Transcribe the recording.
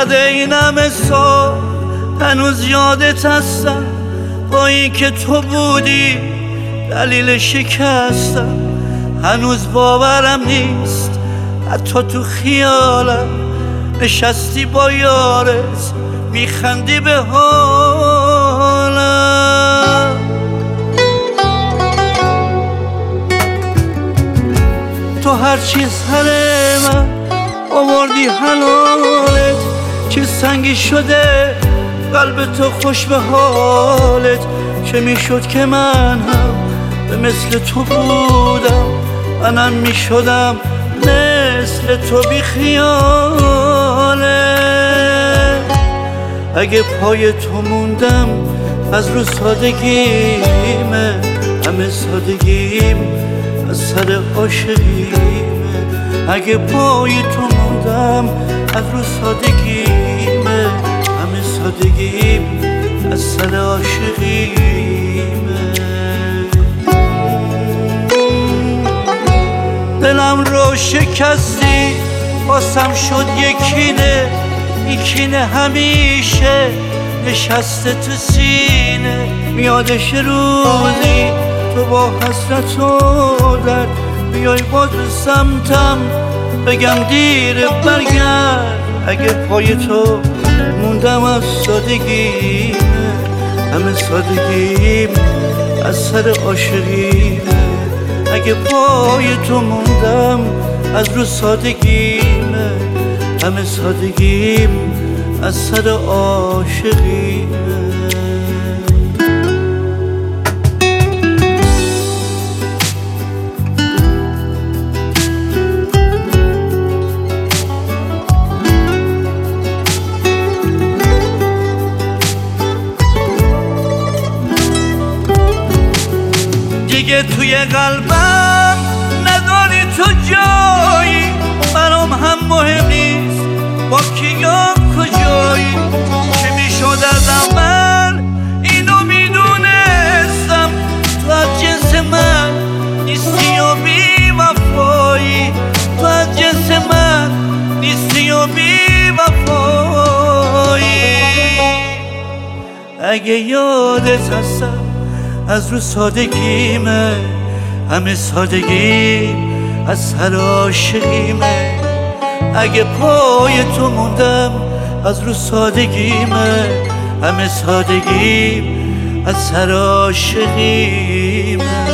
بعد این همه سال هنوز یادت هستم، با این که تو بودی دلیل شکستم. هنوز باورم نیست حتی تو خیالم نشستی با یارت میخندی به حالم. تو هرچی سر من آوردی حلالت، چه سنگی شده قلب تو خوش به حالت. چه میشد که من هم به مثل تو بودم، منم میشدم مثل تو بی خیالت. اگه پای تو موندم از رو سادگیمه، همه سادگیم از سر عاشقیمه. اگه پای تو موندم از رو سادگیمه، همه سادگیم از سر عاشقیمه. دلم رو شکستی واسم شد یکینه، یکینه همیشه نشسته تو سینه. میادش روزی تو با حسرت و درد بیای باز به سمتم، بگم دیر برگرد. اگه پای تو موندم از سادگیمه، همه سادگیم از سر عاشقیمه. اگه پای تو موندم از رو سادگیمه، همه سادگیم از سر عاشقیمه. دیگه توی قلبم نداری تو جایی، برام هم مهم نیست با کی یا کجایی. چه میشد از اول اینو میدونستم، تو از جنس من نیستی و بی وفایی. تو از جنس من نیستی و بی وفایی. اگه یادت هستم از رو سادگیمه، همه سادگیم از سر عاشقیمه. اگه پای تو موندم از رو سادگیمه، همه سادگیم از سر عاشقیمه.